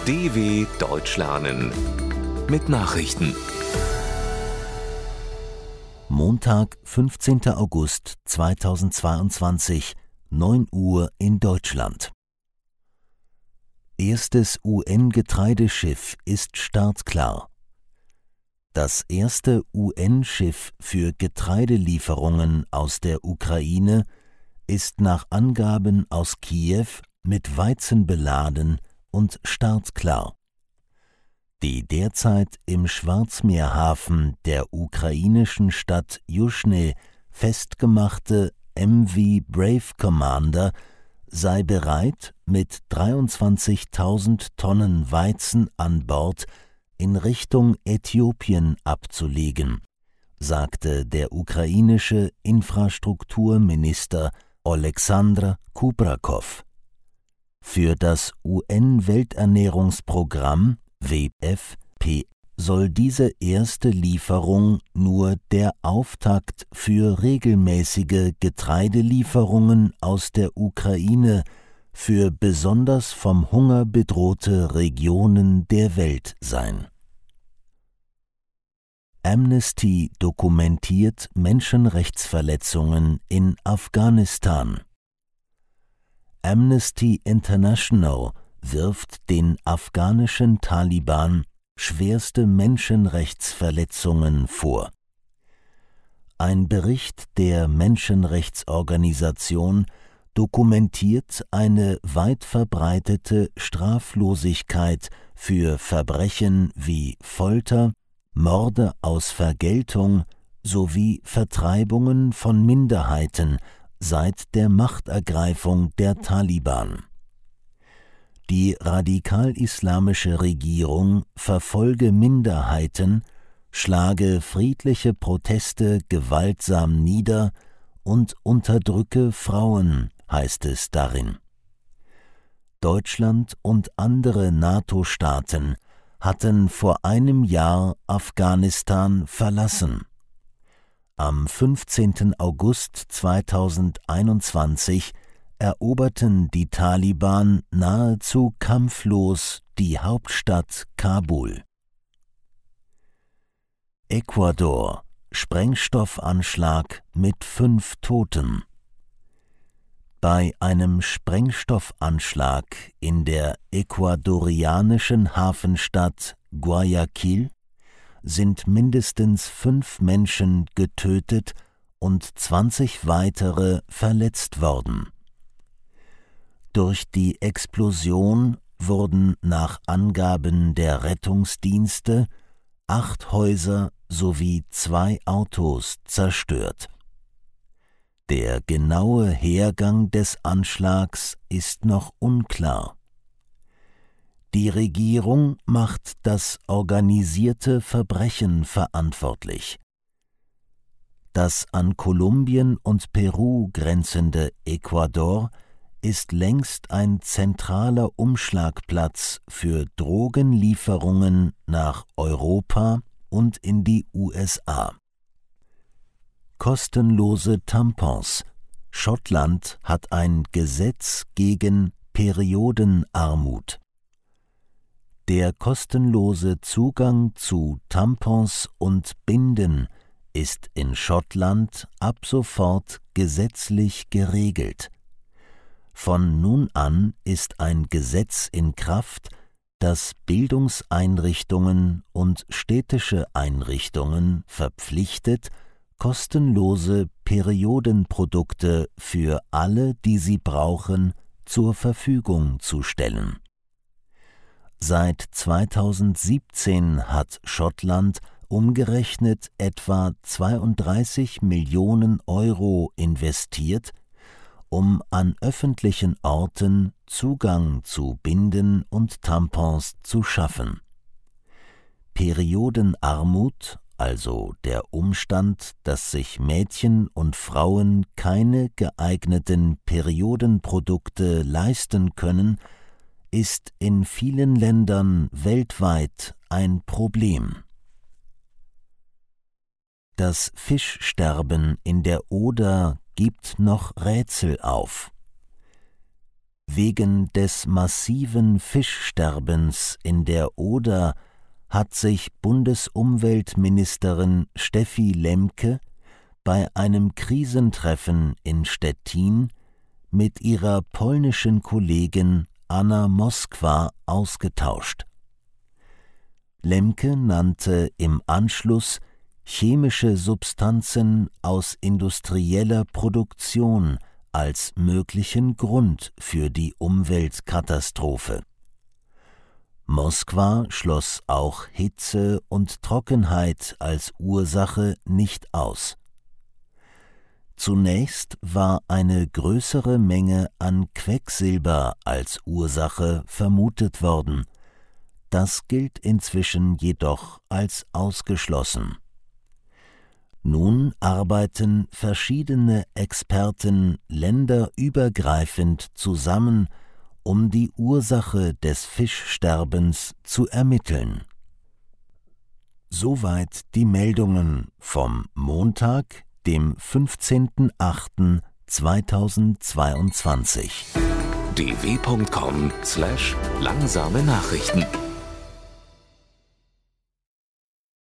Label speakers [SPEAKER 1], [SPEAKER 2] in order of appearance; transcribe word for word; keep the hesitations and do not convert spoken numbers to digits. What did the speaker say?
[SPEAKER 1] D W Deutsch lernen mit Nachrichten.
[SPEAKER 2] Montag, fünfzehnter August zweitausendzweiundzwanzig, neun Uhr in Deutschland. Erstes U N-Getreideschiff ist startklar. Das erste U N-Schiff für Getreidelieferungen aus der Ukraine ist nach Angaben aus Kiew mit Weizen beladen und startklar. Die derzeit im Schwarzmeerhafen der ukrainischen Stadt Yushne festgemachte M V Brave Commander sei bereit, mit dreiundzwanzigtausend Tonnen Weizen an Bord in Richtung Äthiopien abzulegen, sagte der ukrainische Infrastrukturminister Oleksandr Kubrakow. Für das U N-Welternährungsprogramm W F P soll diese erste Lieferung nur der Auftakt für regelmäßige Getreidelieferungen aus der Ukraine für besonders vom Hunger bedrohte Regionen der Welt sein. Amnesty dokumentiert Menschenrechtsverletzungen in Afghanistan. Amnesty International wirft den afghanischen Taliban schwerste Menschenrechtsverletzungen vor. Ein Bericht der Menschenrechtsorganisation dokumentiert eine weit verbreitete Straflosigkeit für Verbrechen wie Folter, Morde aus Vergeltung sowie Vertreibungen von Minderheiten seit der Machtergreifung der Taliban. Die radikal-islamische Regierung verfolge Minderheiten, schlage friedliche Proteste gewaltsam nieder und unterdrücke Frauen, heißt es darin. Deutschland und andere NATO-Staaten hatten vor einem Jahr Afghanistan verlassen. Am fünfzehnten August zweitausendeinundzwanzig eroberten die Taliban nahezu kampflos die Hauptstadt Kabul. Ecuador: Sprengstoffanschlag mit fünf Toten. Bei einem Sprengstoffanschlag in der ecuadorianischen Hafenstadt Guayaquil sind mindestens fünf Menschen getötet und zwanzig weitere verletzt worden. Durch die Explosion wurden nach Angaben der Rettungsdienste acht Häuser sowie zwei Autos zerstört. Der genaue Hergang des Anschlags ist noch unklar. Die Regierung macht das organisierte Verbrechen verantwortlich. Das an Kolumbien und Peru grenzende Ecuador ist längst ein zentraler Umschlagplatz für Drogenlieferungen nach Europa und in die U S A. Kostenlose Tampons. Schottland hat ein Gesetz gegen Periodenarmut. Der kostenlose Zugang zu Tampons und Binden ist in Schottland ab sofort gesetzlich geregelt. Von nun an ist ein Gesetz in Kraft, das Bildungseinrichtungen und städtische Einrichtungen verpflichtet, kostenlose Periodenprodukte für alle, die sie brauchen, zur Verfügung zu stellen. Seit zweitausendsiebzehn hat Schottland umgerechnet etwa zweiunddreißig Millionen Euro investiert, um an öffentlichen Orten Zugang zu Binden und Tampons zu schaffen. Periodenarmut, also der Umstand, dass sich Mädchen und Frauen keine geeigneten Periodenprodukte leisten können, ist in vielen Ländern weltweit ein Problem. Das Fischsterben in der Oder gibt noch Rätsel auf. Wegen des massiven Fischsterbens in der Oder hat sich Bundesumweltministerin Steffi Lemke bei einem Krisentreffen in Stettin mit ihrer polnischen Kollegin Anna Moskwa ausgetauscht. Lemke nannte im Anschluss chemische Substanzen aus industrieller Produktion als möglichen Grund für die Umweltkatastrophe. Moskwa schloss auch Hitze und Trockenheit als Ursache nicht aus. Zunächst war eine größere Menge an Quecksilber als Ursache vermutet worden. Das gilt inzwischen jedoch als ausgeschlossen. Nun arbeiten verschiedene Experten länderübergreifend zusammen, um die Ursache des Fischsterbens zu ermitteln. Soweit die Meldungen vom Montag, dem fünfzehnten achten zweitausendzweiundzwanzig.
[SPEAKER 1] d w punkt com slash langsame Nachrichten